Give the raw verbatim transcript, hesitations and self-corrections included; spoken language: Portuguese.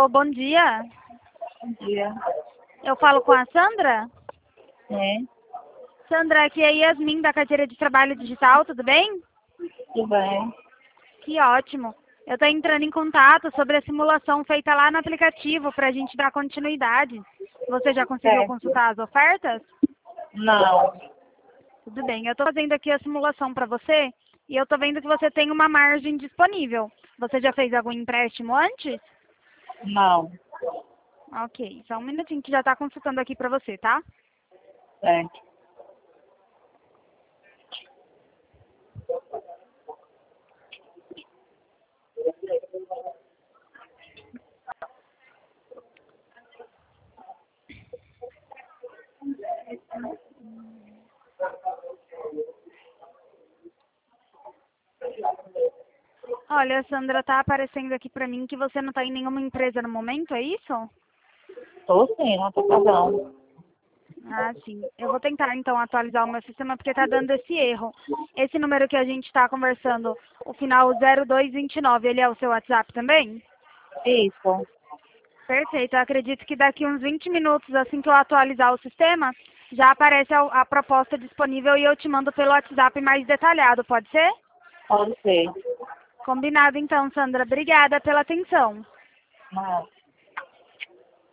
Alô, bom dia. Bom dia. Eu falo com a Sandra? É, Sandra, aqui é Yasmin da carteira de trabalho digital, tudo bem? tudo bem. Que ótimo. Eu estou entrando em contato sobre a simulação feita lá no aplicativo para a gente dar continuidade. Você já conseguiu Certo. consultar as ofertas? Não, Tudo bem. Eu estou fazendo aqui a simulação para você e eu estou vendo que você tem uma margem disponível. Você já fez algum empréstimo antes? não. Ok, só um minutinho que já está consultando aqui para você, tá? Certo. Olha, Sandra, tá aparecendo aqui para mim que você não está em nenhuma empresa no momento, é isso? Tô sim, não tô casando. Ah, sim. Eu vou tentar, então, atualizar o meu sistema porque está dando esse erro. Esse número que a gente está conversando, o final zero dois dois nove, ele é o seu WhatsApp também? Isso. Perfeito. Eu acredito que daqui uns vinte minutos, assim que eu atualizar o sistema, já aparece a, a proposta disponível e eu te mando pelo WhatsApp mais detalhado, pode ser? Pode ser. Combinado, então, Sandra. Obrigada pela atenção. Não.